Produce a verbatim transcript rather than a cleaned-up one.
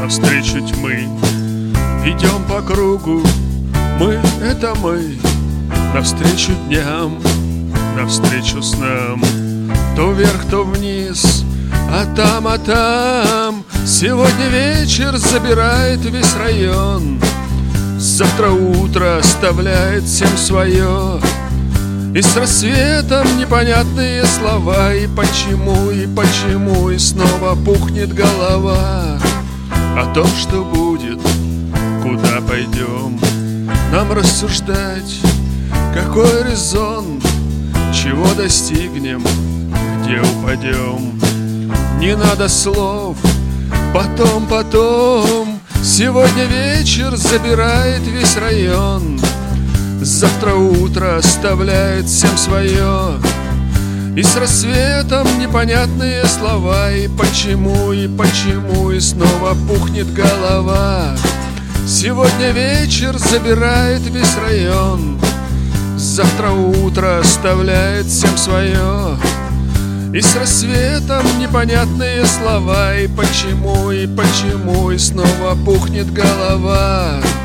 навстречу тьмы. Идем по кругу, мы — это мы, навстречу дням, навстречу снам. То вверх, то вниз, а там, а там сегодня вечер забирает весь район. Завтра утро оставляет всем свое. И с рассветом непонятные слова. И почему, и почему, и снова пухнет голова о том, что будет, куда пойдем. Нам рассуждать, какой резон, чего достигнем, где упадем. Не надо слов, потом, потом. Сегодня вечер забирает весь район. Завтра утро оставляет всем свое. И с рассветом непонятные слова. И почему, и почему, и снова пухнет голова. Сегодня вечер забирает весь район. Завтра утро оставляет всем свое. И с рассветом непонятные слова. И почему, и почему, и снова пухнет голова.